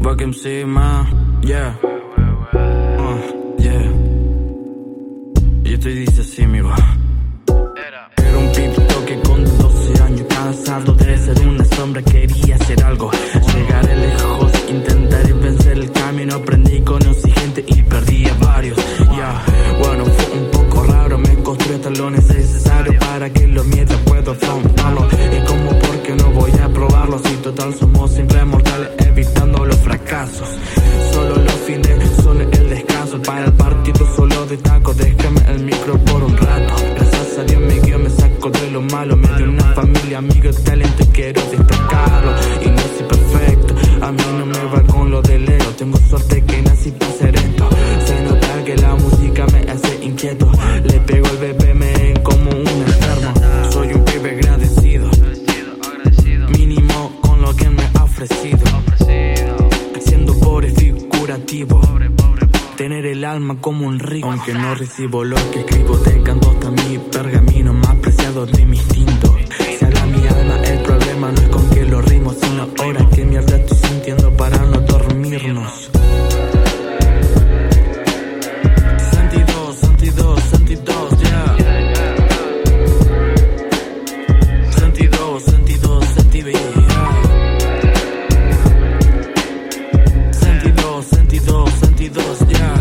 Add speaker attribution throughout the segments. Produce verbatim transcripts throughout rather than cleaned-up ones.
Speaker 1: Back M C, man, yeah, uh, yeah. Y esto dice así, amigo. Era un pipito que con doce años, cansado de ser una sombra, quería hacer algo. Llegaré lejos, intentaré vencer el camino. Aprendí, conocí gente y perdí a varios. Ya, yeah. Bueno, fue un poco raro. Me construí hasta lo necesario para que los miedos pueda afrontarlo. Y como, ¿por qué no voy a probarlo? Si total somos simples mortales, evitando los fracasos. Solo los fines son el descanso. Para el partido solo destaco. Déjame el micro por un rato. Gracias a Dios me guío, me saco de lo malo. Me dio una familia, amigos, talento y quiero destacarlo. Y no soy perfecto, a mí no me va con lo del ego. Tengo suerte que nací para hacer esto. Se nota que la música me hace inquieto. Le pego el B P M como un enfermo. Soy un pibe agradecido, mínimo con lo que me ha ofrecido. Siendo pobre figurativo, tener el alma como un río. Aunque no recibo lo que escribo, te canto hasta mi pergamino más preciado de mi instinto. Se habla mi alma, el problema no es con que lo rimo, sino ahora que mierda estoy sintiendo para no dormirnos. Sentidos, sentidos, sentidos, ya. Sentidos, sentidos, sentidos, sentidos, sentidos, sentidos, ya.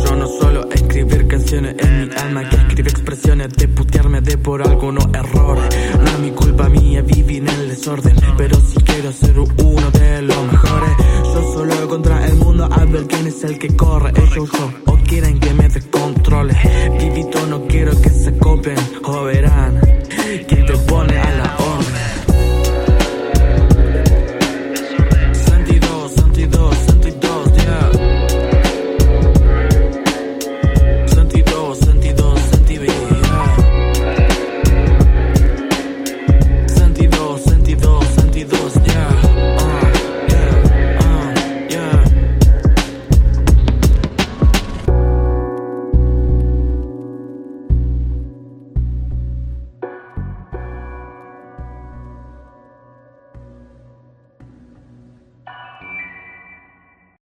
Speaker 1: En mi alma que escribe expresiones de putearme de por algunos errores.